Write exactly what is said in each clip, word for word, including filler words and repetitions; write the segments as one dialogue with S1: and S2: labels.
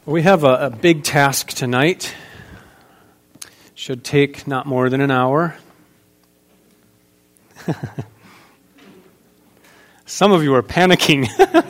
S1: We have a, a big task tonight. Should take not more than an hour. Some of you are panicking.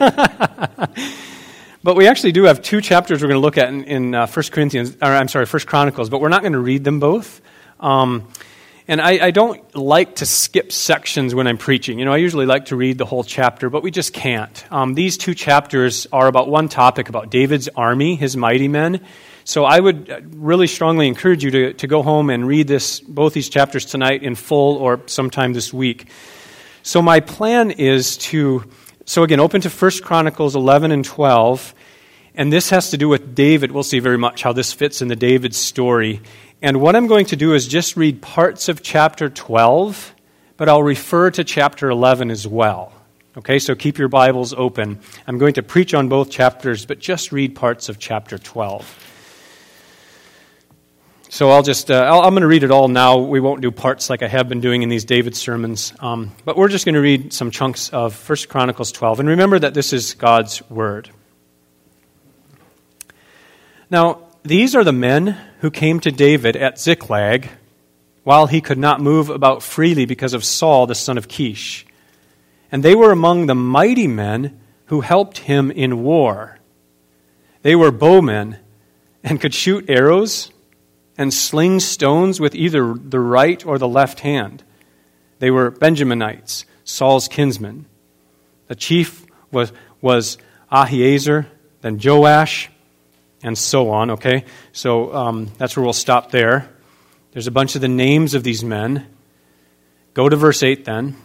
S1: But we actually do have two chapters we're going to look at in, in uh, First Corinthians, or I'm sorry, First Chronicles, but we're not going to read them both. Um, and I, I don't like to skip sections when I'm preaching. You know, I usually like to read the whole chapter, but we just can't. Um, these two chapters are about one topic, about David's army, his mighty men. So I would really strongly encourage you to, to go home and read this, both these chapters tonight in full or sometime this week. So my plan is to, so again, open to First Chronicles eleven and twelve, and this has to do with David. We'll see very much how this fits in the David story. And what I'm going to do is just read parts of chapter twelve, but I'll refer to chapter eleven as well. Okay, so keep your Bibles open. I'm going to preach on both chapters, but just read parts of chapter twelve. So I'll just, uh, I'll, I'm going to read it all now. We won't do parts like I have been doing in these David sermons. Um, but we're just going to read some chunks of First Chronicles twelve. And remember that this is God's Word. Now, these are the men who came to David at Ziklag while he could not move about freely because of Saul, the son of Kish. And they were among the mighty men who helped him in war. They were bowmen and could shoot arrows and sling stones with either the right or the left hand. They were Benjaminites, Saul's kinsmen. The chief was, was Ahiezer, then Joash, and so on, okay? So um, that's where we'll stop there. There's a bunch of the names of these men. Go to verse eight then.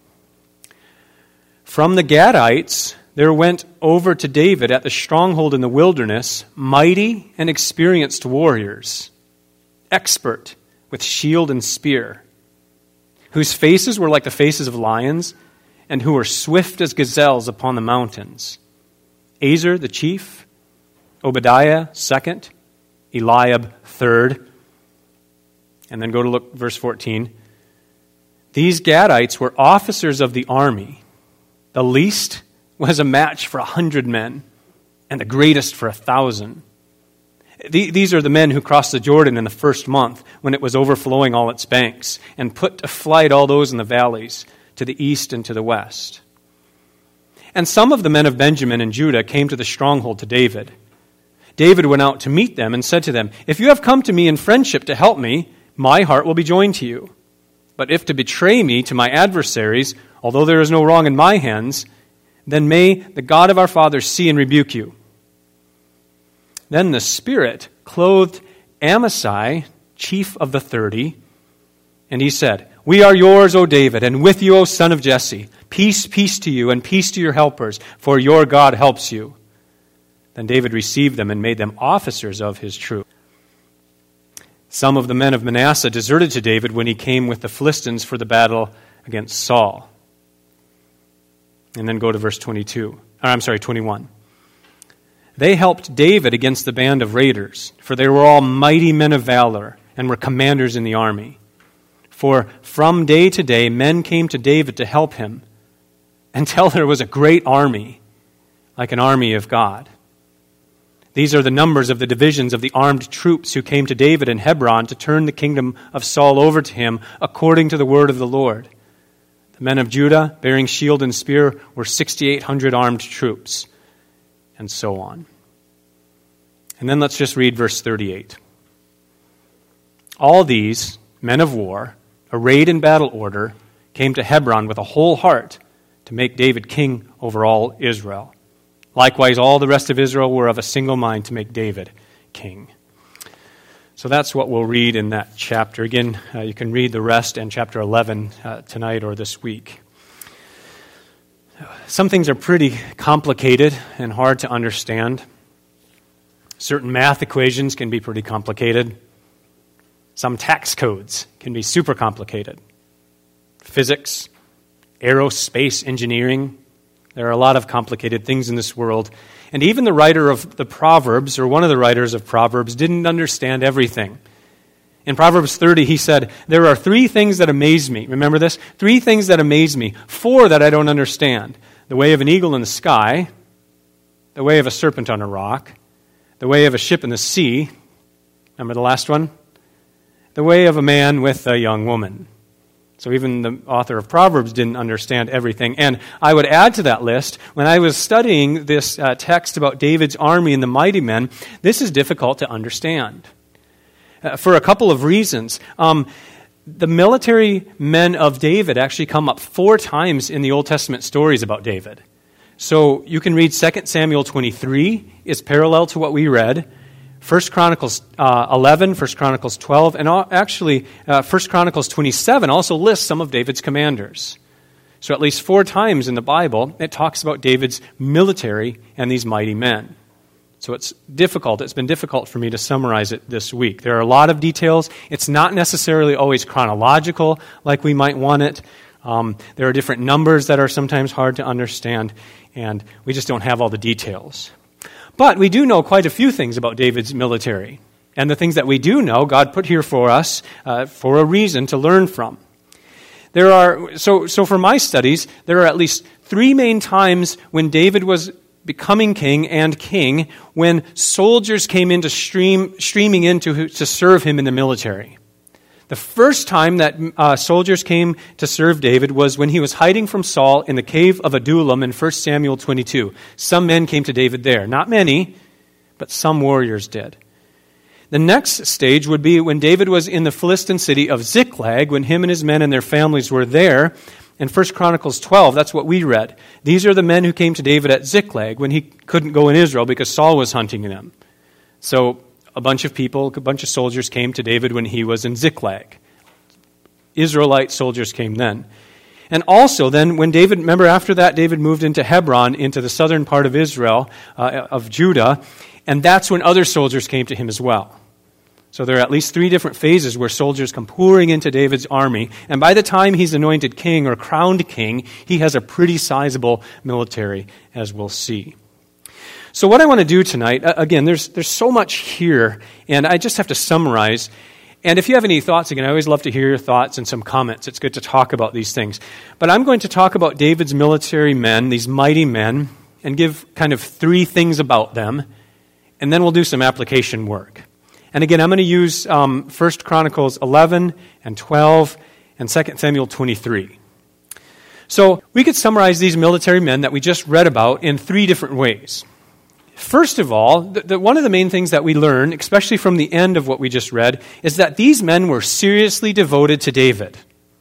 S1: From the Gadites, there went over to David at the stronghold in the wilderness mighty and experienced warriors, expert with shield and spear, whose faces were like the faces of lions, and who were swift as gazelles upon the mountains. Azer the chief, Obadiah second, Eliab third, and then go to look verse fourteen. These Gadites were officers of the army. The least was a match for a hundred men, and the greatest for a thousand. These are the men who crossed the Jordan in the first month when it was overflowing all its banks, and put to flight all those in the valleys to the east and to the west. And some of the men of Benjamin and Judah came to the stronghold to David. David went out to meet them and said to them, "If you have come to me in friendship to help me, my heart will be joined to you. But if to betray me to my adversaries, although there is no wrong in my hands, then may the God of our fathers see and rebuke you." Then the Spirit clothed Amasai, chief of the thirty, and he said, "We are yours, O David, and with you, O son of Jesse. Peace, peace to you, and peace to your helpers, for your God helps you." Then David received them and made them officers of his troops. Some of the men of Manasseh deserted to David when he came with the Philistines for the battle against Saul. And then go to verse twenty-two. Or I'm sorry, twenty-one. They helped David against the band of raiders, for they were all mighty men of valor and were commanders in the army. For from day to day men came to David to help him, until there was a great army, like an army of God. These are the numbers of the divisions of the armed troops who came to David in Hebron to turn the kingdom of Saul over to him according to the word of the Lord. The men of Judah, bearing shield and spear, were sixty-eight hundred armed troops, and so on. And then let's just read verse thirty-eight. All these men of war, arrayed in battle order, came to Hebron with a whole heart to make David king over all Israel. Likewise, all the rest of Israel were of a single mind to make David king. So that's what we'll read in that chapter. Again, uh, you can read the rest in chapter eleven uh, tonight or this week. Some things are pretty complicated and hard to understand. Certain math equations can be pretty complicated. Some tax codes can be super complicated. Physics, aerospace engineering. There are a lot of complicated things in this world. And even the writer of the Proverbs, or one of the writers of Proverbs, didn't understand everything. In Proverbs thirty, he said, "There are three things that amaze me." Remember this? Three things that amaze me. Four that I don't understand. The way of an eagle in the sky, the way of a serpent on a rock, the way of a ship in the sea. Remember the last one? The way of a man with a young woman. So even the author of Proverbs didn't understand everything. And I would add to that list, when I was studying this uh, text about David's army and the mighty men, this is difficult to understand uh, for a couple of reasons. Um, the military men of David actually come up four times in the Old Testament stories about David. So you can read Second Samuel twenty-three. It's parallel to what we read. First Chronicles uh, eleven, First Chronicles twelve, and actually uh, First Chronicles twenty-seven also lists some of David's commanders. So at least four times in the Bible, it talks about David's military and these mighty men. So it's difficult. It's been difficult for me to summarize it this week. There are a lot of details. It's not necessarily always chronological like we might want it. Um, there are different numbers that are sometimes hard to understand, and we just don't have all the details. But we do know quite a few things about David's military. And the things that we do know, God put here for us uh, for a reason to learn from. There are so so for my studies, there are at least three main times when David was becoming king and king when soldiers came in to stream, streaming in to, to serve him in the military. The first time that uh, soldiers came to serve David was when he was hiding from Saul in the cave of Adullam in First Samuel twenty-two. Some men came to David there. Not many, but some warriors did. The next stage would be when David was in the Philistine city of Ziklag, when him and his men and their families were there. In First Chronicles twelve, that's what we read. These are the men who came to David at Ziklag when he couldn't go in Israel because Saul was hunting them. So a bunch of people, a bunch of soldiers came to David when he was in Ziklag. Israelite soldiers came then. And also then, when David, remember after that, David moved into Hebron, into the southern part of Israel, uh, of Judah, and that's when other soldiers came to him as well. So there are at least three different phases where soldiers come pouring into David's army, and by the time he's anointed king or crowned king, he has a pretty sizable military, as we'll see. So what I want to do tonight, again, there's there's so much here, and I just have to summarize. And if you have any thoughts, again, I always love to hear your thoughts and some comments. It's good to talk about these things. But I'm going to talk about David's military men, these mighty men, and give kind of three things about them, and then we'll do some application work. And again, I'm going to use um, First Chronicles eleven and twelve and Second Samuel twenty-three. So we could summarize these military men that we just read about in three different ways. First of all, the, the, one of the main things that we learn, especially from the end of what we just read, is that these men were seriously devoted to David.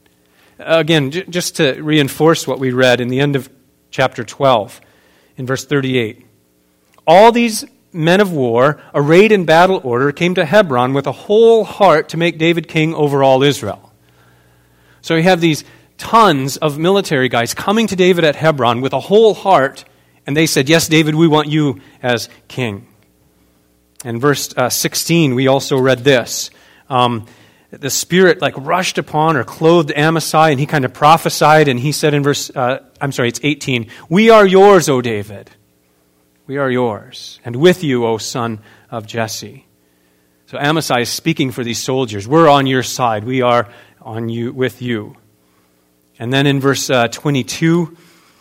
S1: Again, j- just to reinforce what we read in the end of chapter twelve, in verse thirty-eight. All these men of war, arrayed in battle order, came to Hebron with a whole heart to make David king over all Israel. So you have these tons of military guys coming to David at Hebron with a whole heart. And they said, yes, David, we want you as king. In verse uh, sixteen, we also read this. Um, the Spirit like rushed upon or clothed Amasai, and he kind of prophesied, and he said in verse, uh, I'm sorry, it's eighteen, we are yours, O David. We are yours. And with you, O son of Jesse. So Amasai is speaking for these soldiers. We're on your side. We are on you with you. And then in verse uh, twenty-two,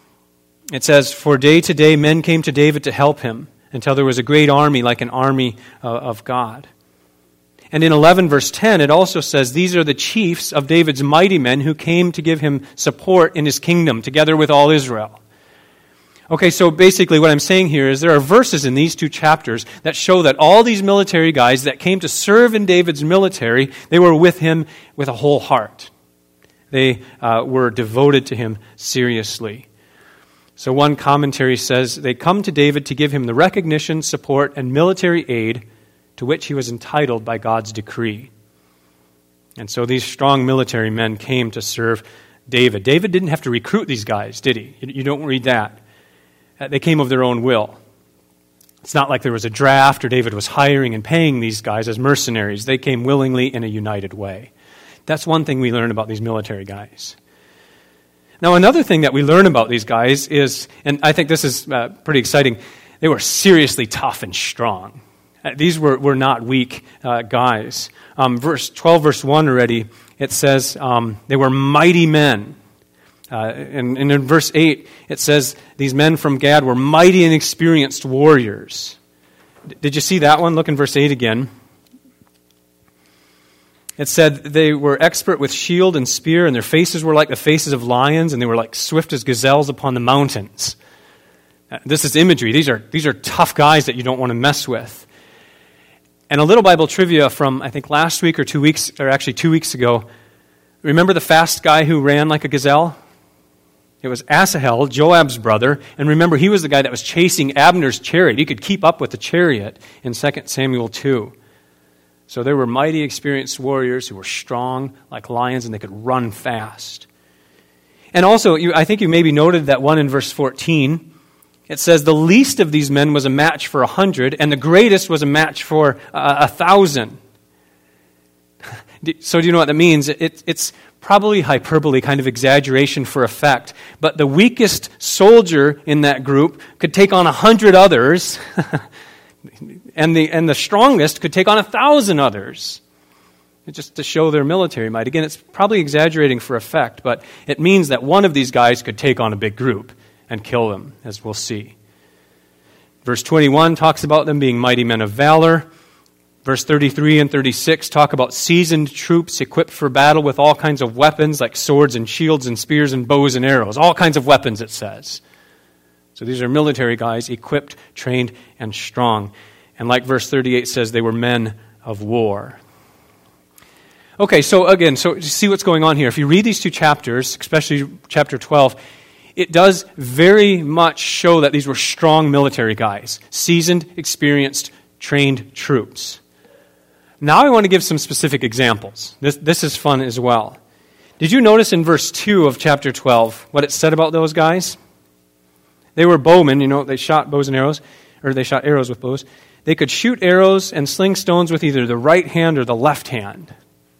S1: it says, for day to day men came to David to help him until there was a great army like an army uh, of God. And in eleven verse ten, it also says, these are the chiefs of David's mighty men who came to give him support in his kingdom together with all Israel. Okay, so basically what I'm saying here is there are verses in these two chapters that show that all these military guys that came to serve in David's military, they were with him with a whole heart. They uh, were devoted to him seriously. So one commentary says, they come to David to give him the recognition, support, and military aid to which he was entitled by God's decree. And so these strong military men came to serve David. David didn't have to recruit these guys, did he? You don't read that. They came of their own will. It's not like there was a draft or David was hiring and paying these guys as mercenaries. They came willingly in a united way. That's one thing we learn about these military guys. Now, another thing that we learn about these guys is, and I think this is uh, pretty exciting, they were seriously tough and strong. Uh, these were, were not weak uh, guys. Um, verse twelve, verse one already, it says um, they were mighty men. Uh, and, and in verse eight, it says these men from Gad were mighty and experienced warriors. Did you see that one? Look in verse eight again. It said they were expert with shield and spear, and their faces were like the faces of lions, and they were like swift as gazelles upon the mountains. This is imagery. These are, these are tough guys that you don't want to mess with. And a little Bible trivia from, I think, last week or two weeks, or actually two weeks ago. Remember the fast guy who ran like a gazelle? It was Asahel, Joab's brother. And remember, he was the guy that was chasing Abner's chariot. He could keep up with the chariot in Second Samuel two. So there were mighty, experienced warriors who were strong like lions, and they could run fast. And also, you, I think you maybe noted that one in verse fourteen. It says, the least of these men was a match for a hundred, and the greatest was a match for uh, a thousand. So do you know what that means? It, it's probably hyperbole, kind of exaggeration for effect. But the weakest soldier in that group could take on a hundred others, and the and the strongest could take on a thousand others. Just to show their military might. Again, it's probably exaggerating for effect, but it means that one of these guys could take on a big group and kill them, as we'll see. Verse twenty-one talks about them being mighty men of valor. Verse thirty-three and thirty-six talk about seasoned troops equipped for battle with all kinds of weapons like swords and shields and spears and bows and arrows. All kinds of weapons, it says. So these are military guys, equipped, trained, and strong. And like verse thirty-eight says, they were men of war. Okay, so again, so see what's going on here. If you read these two chapters, especially chapter twelve, it does very much show that these were strong military guys, seasoned, experienced, trained troops. Now I want to give some specific examples. This, this is fun as well. Did you notice in verse two of chapter twelve what it said about those guys? They were bowmen, you know, they shot bows and arrows, or they shot arrows with bows. They could shoot arrows and sling stones with either the right hand or the left hand.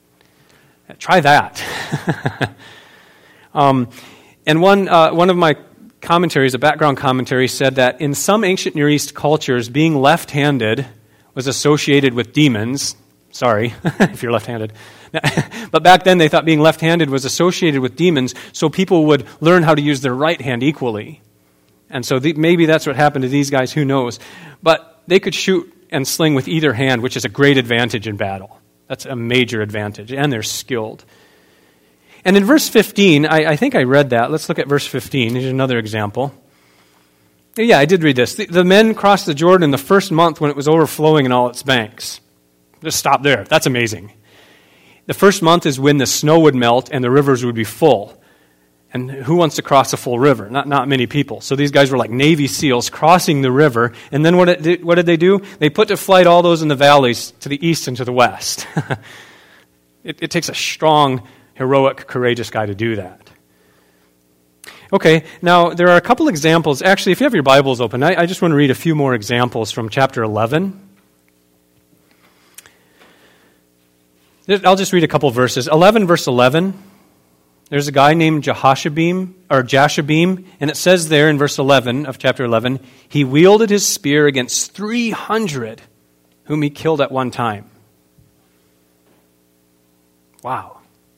S1: Try that. um, and one uh, one of my commentaries, a background commentary, said that in some ancient Near East cultures, being left-handed was associated with demons. Sorry, if you're left-handed. But back then they thought being left-handed was associated with demons, so people would learn how to use their right hand equally. And so the, maybe that's what happened to these guys, who knows. But they could shoot and sling with either hand, which is a great advantage in battle. That's a major advantage, and they're skilled. And in verse fifteen, I, I think I read that. Let's look at verse fifteen. Here's another example. Yeah, I did read this. The, the men crossed the Jordan the first month when it was overflowing in all its banks. Just stop there. That's amazing. The first month is when the snow would melt and the rivers would be full. And who wants to cross a full river? Not not many people. So these guys were like Navy SEALs crossing the river. And then what, it did, what did they do? They put to flight all those in the valleys to the east and to the west. it, it takes a strong, heroic, courageous guy to do that. Okay, now there are a couple examples. Actually, if you have your Bibles open, I, I just want to read a few more examples from chapter eleven. I'll just read a couple verses. eleven, verse eleven. There's a guy named Jehoshabim, or Jashabim, and it says there in verse eleven of chapter eleven, he wielded his spear against three hundred whom he killed at one time. Wow.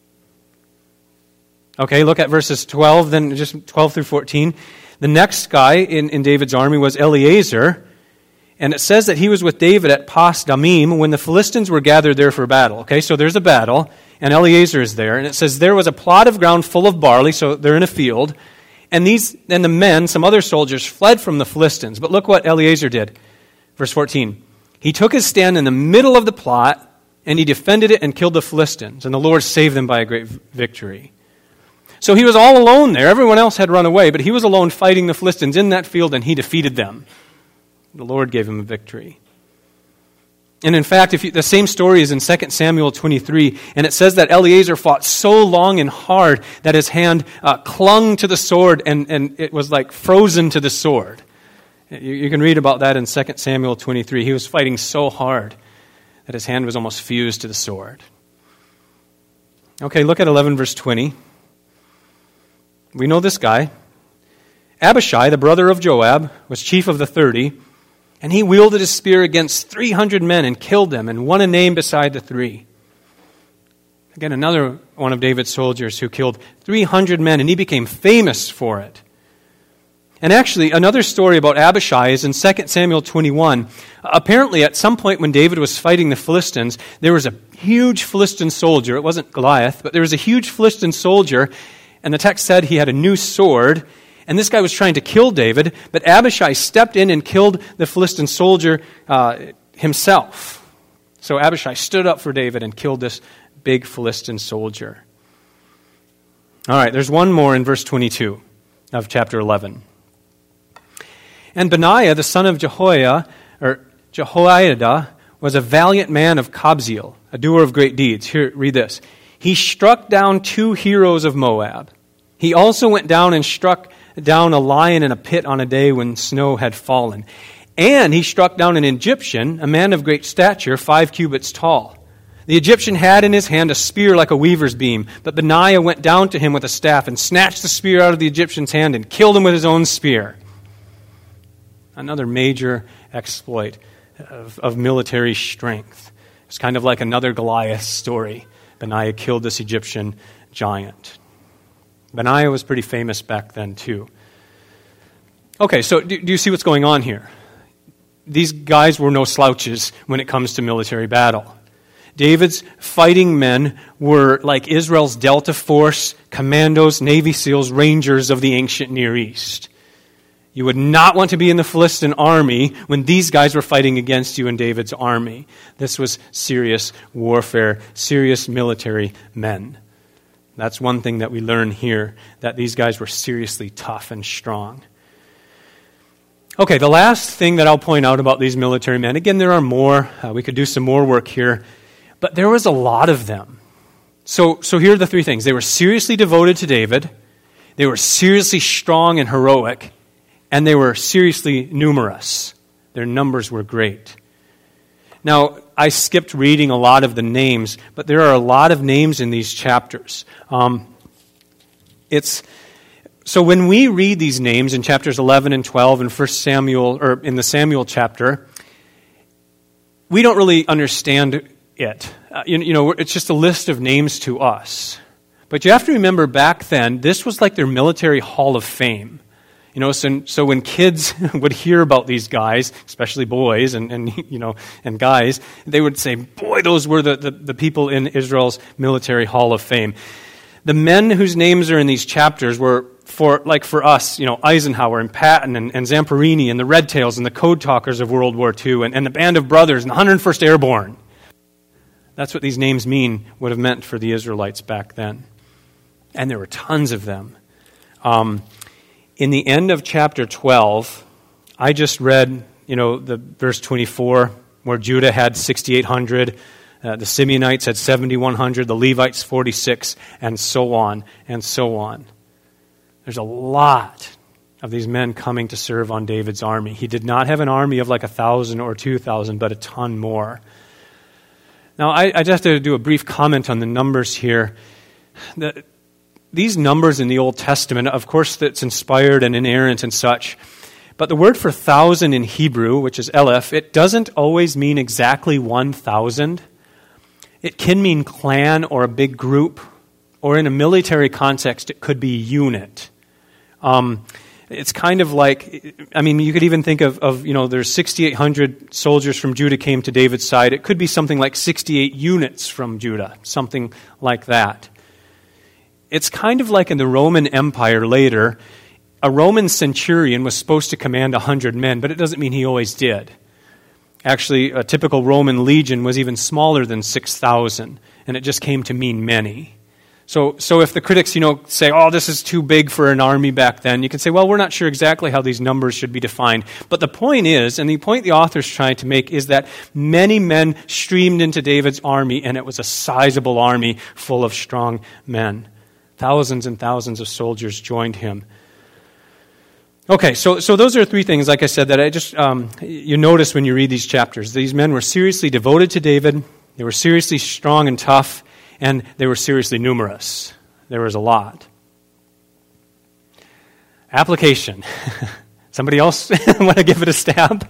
S1: Okay, look at verses twelve, then just twelve through fourteen. The next guy in, in David's army was Eleazar, and it says that he was with David at Pas Damim when the Philistines were gathered there for battle. Okay, so there's a battle, and Eleazar is there, and it says there was a plot of ground full of barley, so they're in a field, and these and the men, some other soldiers, fled from the Philistines. But look what Eleazar did. Verse fourteen. He took his stand in the middle of the plot, and he defended it and killed the Philistines, and the Lord saved them by a great victory. So he was all alone there. Everyone else had run away, but he was alone fighting the Philistines in that field, and he defeated them. The Lord gave him a victory. And in fact, if you, the same story is in Second Samuel twenty-three, and it says that Eleazar fought so long and hard that his hand uh, clung to the sword, and, and it was like frozen to the sword. You, you can read about that in Second Samuel twenty-three. He was fighting so hard that his hand was almost fused to the sword. Okay, look at eleven, verse twenty. We know this guy. Abishai, the brother of Joab, was chief of the thirty, and he wielded his spear against three hundred men and killed them and won a name beside the three. Again, another one of David's soldiers who killed three hundred men, and he became famous for it. And actually, another story about Abishai is in Second Samuel twenty-one. Apparently, at some point when David was fighting the Philistines, there was a huge Philistine soldier. It wasn't Goliath, but there was a huge Philistine soldier, and the text said he had a new sword, and this guy was trying to kill David, but Abishai stepped in and killed the Philistine soldier uh, himself. So Abishai stood up for David and killed this big Philistine soldier. All right, there's one more in verse twenty-two of chapter eleven. And Benaiah, the son of Jehoiada, or Jehoiada, was a valiant man of Kabzeel, a doer of great deeds. Here, read this. He struck down two heroes of Moab. He also went down and struck down a lion in a pit on a day when snow had fallen. And he struck down an Egyptian, a man of great stature, five cubits tall. The Egyptian had in his hand a spear like a weaver's beam, but Benaiah went down to him with a staff and snatched the spear out of the Egyptian's hand and killed him with his own spear. Another major exploit of, of military strength. It's kind of like another Goliath story. Benaiah killed this Egyptian giant. Benaiah was pretty famous back then too. Okay, so do, do you see what's going on here? These guys were no slouches when it comes to military battle. David's fighting men were like Israel's Delta Force, commandos, Navy SEALs, Rangers of the ancient Near East. You would not want to be in the Philistine army when these guys were fighting against you in David's army. This was serious warfare, serious military men. That's one thing that we learn here, that these guys were seriously tough and strong. Okay, the last thing that I'll point out about these military men, again, there are more. Uh, we could do some more work here, but there was a lot of them. So, so here are the three things. They were seriously devoted to David. They were seriously strong and heroic. And they were seriously numerous. Their numbers were great. Now, I skipped reading a lot of the names, but there are a lot of names in these chapters. Um, it's so when we read these names in chapters eleven and twelve in First Samuel, or in the Samuel chapter, we don't really understand it. Uh, you, you know, it's just a list of names to us. But you have to remember back then, this was like their military hall of fame. You know, so, so when kids would hear about these guys, especially boys and, and you know and guys, they would say, boy, those were the, the, the people in Israel's military hall of fame. The men whose names are in these chapters were, for like for us, you know, Eisenhower and Patton and, and Zamperini and the Red Tails and the Code Talkers of World War Two and, and the Band of Brothers and the one hundred first Airborne. That's what these names mean, would have meant for the Israelites back then. And there were tons of them. Um... In the end of chapter twelve, I just read, you know, the verse twenty-four, where Judah had sixty-eight hundred, uh, the Simeonites had seventy-one hundred, the Levites forty-six, and so on, and so on. There's a lot of these men coming to serve on David's army. He did not have an army of like a thousand or two thousand, but a ton more. Now, I, I just have to do a brief comment on the numbers here. The, These numbers in the Old Testament, of course, that's inspired and inerrant and such, but the word for thousand in Hebrew, which is eleph, it doesn't always mean exactly one thousand. It can mean clan or a big group, or in a military context, it could be unit. Um, it's kind of like, I mean, you could even think of, of you know, there's sixty-eight hundred soldiers from Judah came to David's side. It could be something like sixty-eight units from Judah, something like that. It's kind of like in the Roman Empire later, a Roman centurion was supposed to command one hundred men, but it doesn't mean he always did. Actually, a typical Roman legion was even smaller than six thousand, and it just came to mean many. So so if the critics, you know, say, oh, this is too big for an army back then, you can say, well, we're not sure exactly how these numbers should be defined. But the point is, and the point the author's trying to make, is that many men streamed into David's army, and it was a sizable army full of strong men. Thousands and thousands of soldiers joined him. Okay, so so those are three things, like I said, that I just um, you notice when you read these chapters. These men were seriously devoted to David. They were seriously strong and tough, and they were seriously numerous. There was a lot. Application. Somebody else want to give it a stab?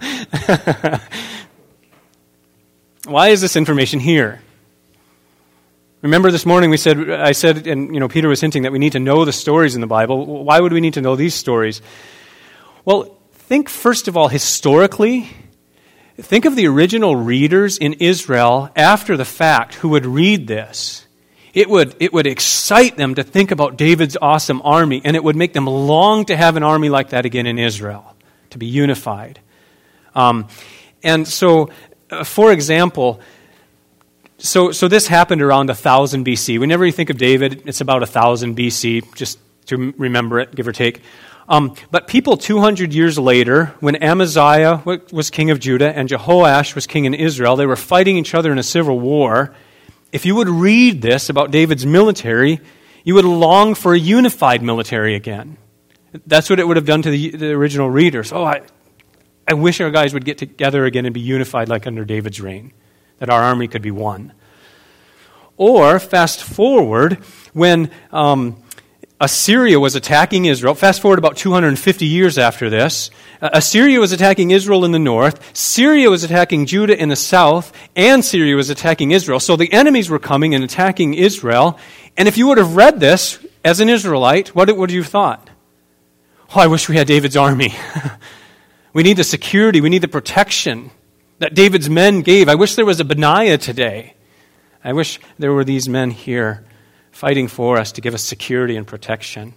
S1: Why is this information here? Remember this morning we said, I said, and you know, Peter was hinting that we need to know the stories in the Bible. Why would we need to know these stories? Well, think first of all historically. Think of the original readers in Israel after the fact who would read this. It would, it would excite them to think about David's awesome army, and it would make them long to have an army like that again in Israel, to be unified. Um, and so, uh, for example, so so this happened around one thousand B C. Whenever you think of David, it's about one thousand B C, just to remember it, give or take. Um, but people two hundred years later, when Amaziah was king of Judah and Jehoash was king in Israel, they were fighting each other in a civil war. If you would read this about David's military, you would long for a unified military again. That's what it would have done to the, the original readers. Oh, I, I wish our guys would get together again and be unified like under David's reign, that our army could be one. Or, fast forward, when um, Assyria was attacking Israel, fast forward about two hundred fifty years after this, uh, Assyria was attacking Israel in the north, Syria was attacking Judah in the south, and Syria was attacking Israel. So the enemies were coming and attacking Israel. And if you would have read this as an Israelite, what would you have thought? Oh, I wish we had David's army. We need the security, we need the protection that David's men gave. I wish there was a Benaiah today. I wish there were these men here fighting for us to give us security and protection.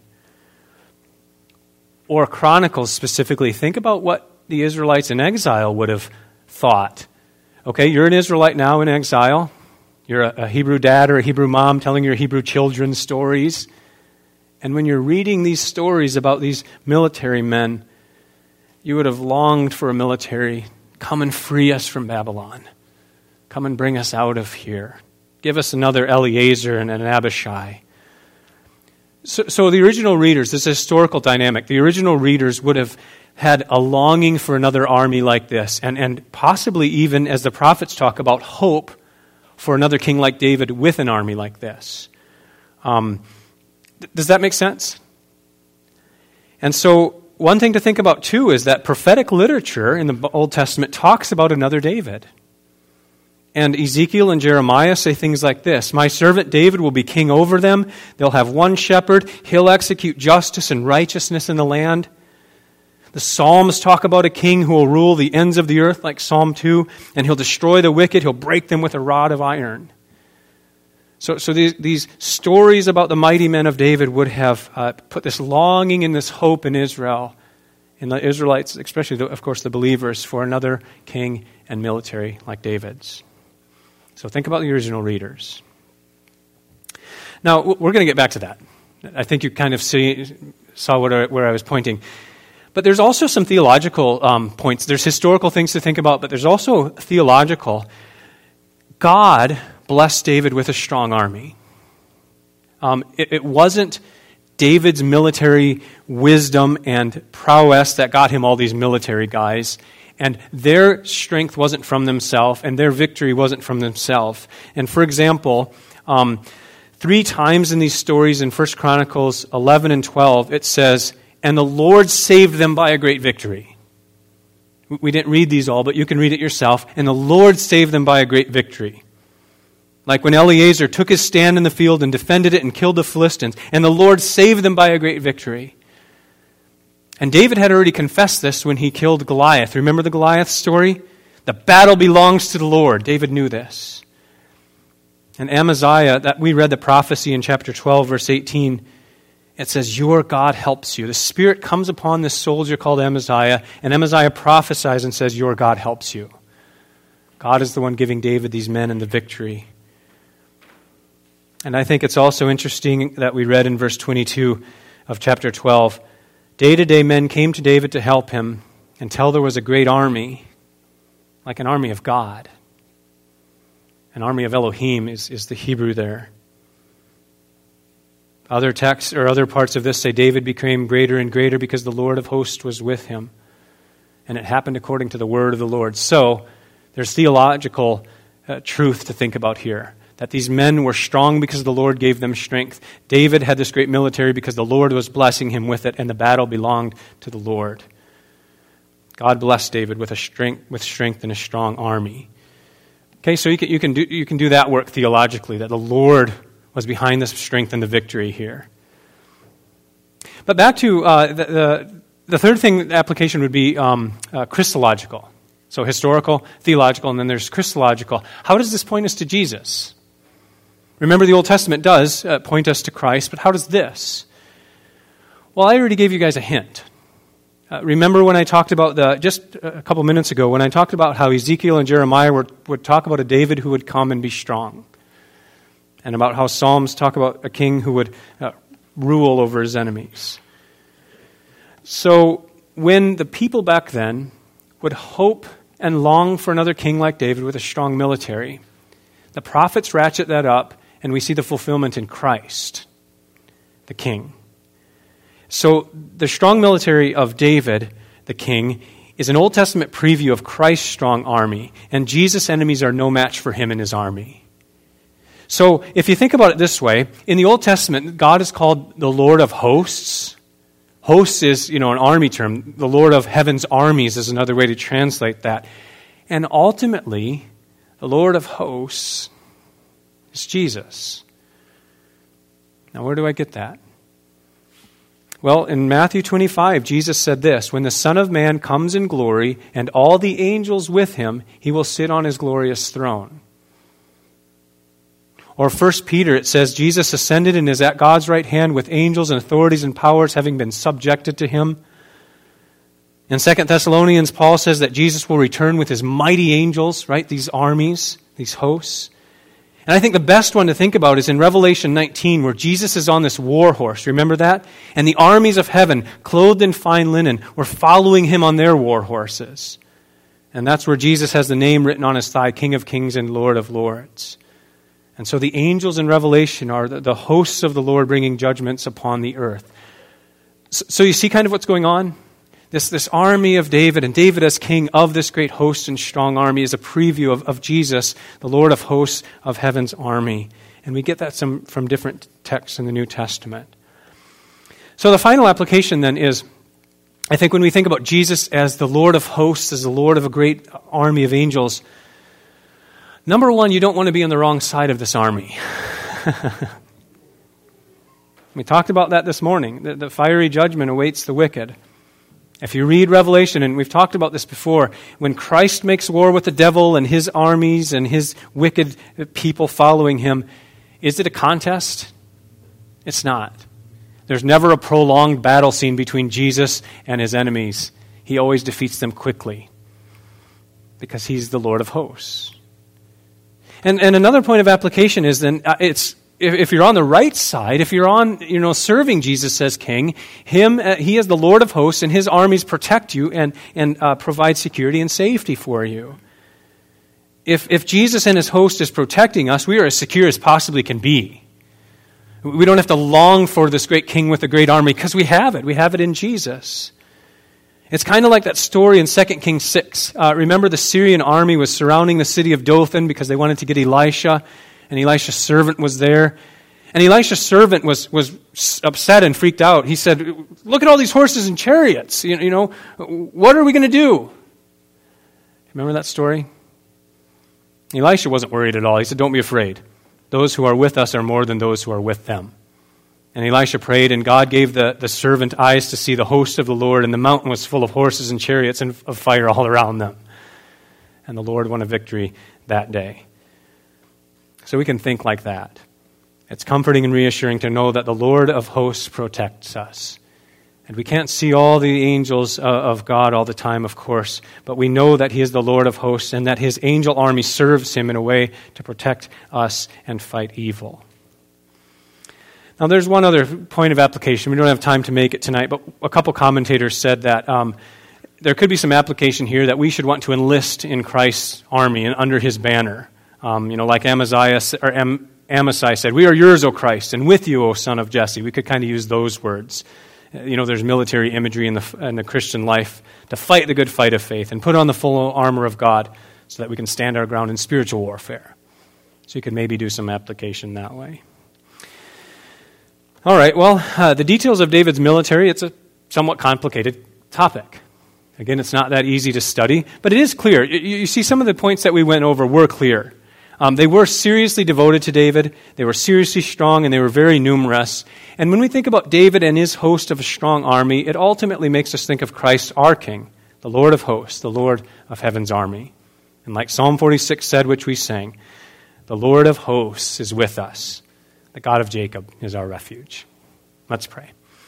S1: Or Chronicles specifically, think about what the Israelites in exile would have thought. Okay, you're an Israelite now in exile. You're a, a Hebrew dad or a Hebrew mom telling your Hebrew children stories. And when you're reading these stories about these military men, you would have longed for a military. Come and free us from Babylon. Come and bring us out of here. Give us another Eleazar and an Abishai. So, so the original readers, this historical dynamic, the original readers would have had a longing for another army like this, and, and possibly even, as the prophets talk about, hope for another king like David with an army like this. Um, th- does that make sense? And so one thing to think about, too, is that prophetic literature in the Old Testament talks about another David. And Ezekiel and Jeremiah say things like this: my servant David will be king over them. They'll have one shepherd. He'll execute justice and righteousness in the land. The Psalms talk about a king who will rule the ends of the earth, like Psalm two, and he'll destroy the wicked. He'll break them with a rod of iron. So, so these, these stories about the mighty men of David would have uh, put this longing and this hope in Israel, in the Israelites, especially, the, of course, the believers, for another king and military like David's. So think about the original readers. Now, we're going to get back to that. I think you kind of see, saw what I, where I was pointing. But there's also some theological um, points. There's historical things to think about, but there's also theological. God blessed David with a strong army. Um, it, it wasn't David's military wisdom and prowess that got him all these military guys. And their strength wasn't from themselves, and their victory wasn't from themselves. And for example, um, three times in these stories in First Chronicles eleven and twelve, it says, and the Lord saved them by a great victory. We didn't read these all, but you can read it yourself. And the Lord saved them by a great victory. Like when Eleazar took his stand in the field and defended it and killed the Philistines, and the Lord saved them by a great victory. And David had already confessed this when he killed Goliath. Remember the Goliath story? The battle belongs to the Lord. David knew this. And Amaziah, that we read the prophecy in chapter twelve, verse eighteen, it says, your God helps you. The Spirit comes upon this soldier called Amaziah, and Amaziah prophesies and says, your God helps you. God is the one giving David these men and the victory. And I think it's also interesting that we read in verse twenty-two of chapter twelve, day-to-day men came to David to help him until there was a great army, like an army of God. An army of Elohim is, is the Hebrew there. Other texts or other parts of this say David became greater and greater because the Lord of hosts was with him. And it happened according to the word of the Lord. So there's theological uh, truth to think about here. That these men were strong because the Lord gave them strength. David had this great military because the Lord was blessing him with it, and the battle belonged to the Lord. God blessed David with a strength, with strength and a strong army. Okay, so you can you can do you can do that work theologically, that the Lord was behind this strength and the victory here. But back to uh, the, the the third thing, the application would be um, uh, Christological. So historical, theological, and then there's Christological. How does this point us to Jesus? Remember, the Old Testament does uh, point us to Christ, but how does this? Well, I already gave you guys a hint. Uh, remember when I talked about the, just a couple minutes ago, when I talked about how Ezekiel and Jeremiah were, would talk about a David who would come and be strong, and about how Psalms talk about a king who would uh, rule over his enemies. So when the people back then would hope and long for another king like David with a strong military, the prophets ratchet that up, and we see the fulfillment in Christ, the king. So the strong military of David, the king, is an Old Testament preview of Christ's strong army, and Jesus' enemies are no match for him and his army. So if you think about it this way, in the Old Testament, God is called the Lord of hosts. Hosts is, you know, an army term. The Lord of heaven's armies is another way to translate that. And ultimately, the Lord of hosts is Jesus. Now, where do I get that? Well, in Matthew twenty-five, Jesus said this, "When the Son of Man comes in glory and all the angels with him, he will sit on his glorious throne." Or First Peter, it says, Jesus ascended and is at God's right hand with angels and authorities and powers having been subjected to him. In Second Thessalonians, Paul says that Jesus will return with his mighty angels, right? These armies, these hosts. And I think the best one to think about is in Revelation nineteen, where Jesus is on this war horse. Remember that? And the armies of heaven, clothed in fine linen, were following him on their war horses. And that's where Jesus has the name written on his thigh, King of Kings and Lord of Lords. And so the angels in Revelation are the hosts of the Lord bringing judgments upon the earth. So you see kind of what's going on? This, this army of David, and David as king of this great host and strong army, is a preview of, of Jesus, the Lord of hosts of heaven's army. And we get that some, from different texts in the New Testament. So the final application then is, I think when we think about Jesus as the Lord of hosts, as the Lord of a great army of angels, number one, you don't want to be on the wrong side of this army. We talked about that this morning. The, the fiery judgment awaits the wicked. If you read Revelation, and we've talked about this before, when Christ makes war with the devil and his armies and his wicked people following him, is it a contest? It's not. There's never a prolonged battle scene between Jesus and his enemies. He always defeats them quickly because he's the Lord of hosts. And and another point of application is then uh, it's if, if you're on the right side, if you're on you know serving Jesus as King, him uh, he is the Lord of hosts, and his armies protect you and and uh, provide security and safety for you. If if Jesus and his host is protecting us, we are as secure as possibly can be. We don't have to long for this great King with a great army because we have it. We have it in Jesus. It's kind of like that story in Second Kings six. Uh, remember, the Syrian army was surrounding the city of Dothan because they wanted to get Elisha, and Elisha's servant was there. And Elisha's servant was, was upset and freaked out. He said, "Look at all these horses and chariots. You, you know, what are we going to do?" Remember that story? Elisha wasn't worried at all. He said, "Don't be afraid. Those who are with us are more than those who are with them." And Elisha prayed, and God gave the, the servant eyes to see the host of the Lord, and the mountain was full of horses and chariots and of fire all around them. And the Lord won a victory that day. So we can think like that. It's comforting and reassuring to know that the Lord of hosts protects us. And we can't see all the angels of God all the time, of course, but we know that he is the Lord of hosts and that his angel army serves him in a way to protect us and fight evil. Now, there's one other point of application. We don't have time to make it tonight, but a couple commentators said that um, there could be some application here that we should want to enlist in Christ's army and under his banner. Um, you know, like Amaziah, or Am, Amasai said, "We are yours, O Christ, and with you, O Son of Jesse." We could kind of use those words. You know, there's military imagery in the, in the Christian life to fight the good fight of faith and put on the full armor of God so that we can stand our ground in spiritual warfare. So you could maybe do some application that way. All right, well, uh, the details of David's military, it's a somewhat complicated topic. Again, it's not that easy to study, but it is clear. You, you see, some of the points that we went over were clear. Um, they were seriously devoted to David. They were seriously strong, and they were very numerous. And when we think about David and his host of a strong army, it ultimately makes us think of Christ, our King, the Lord of hosts, the Lord of heaven's army. And like Psalm forty-six said, which we sang, the Lord of hosts is with us. The God of Jacob is our refuge. Let's pray.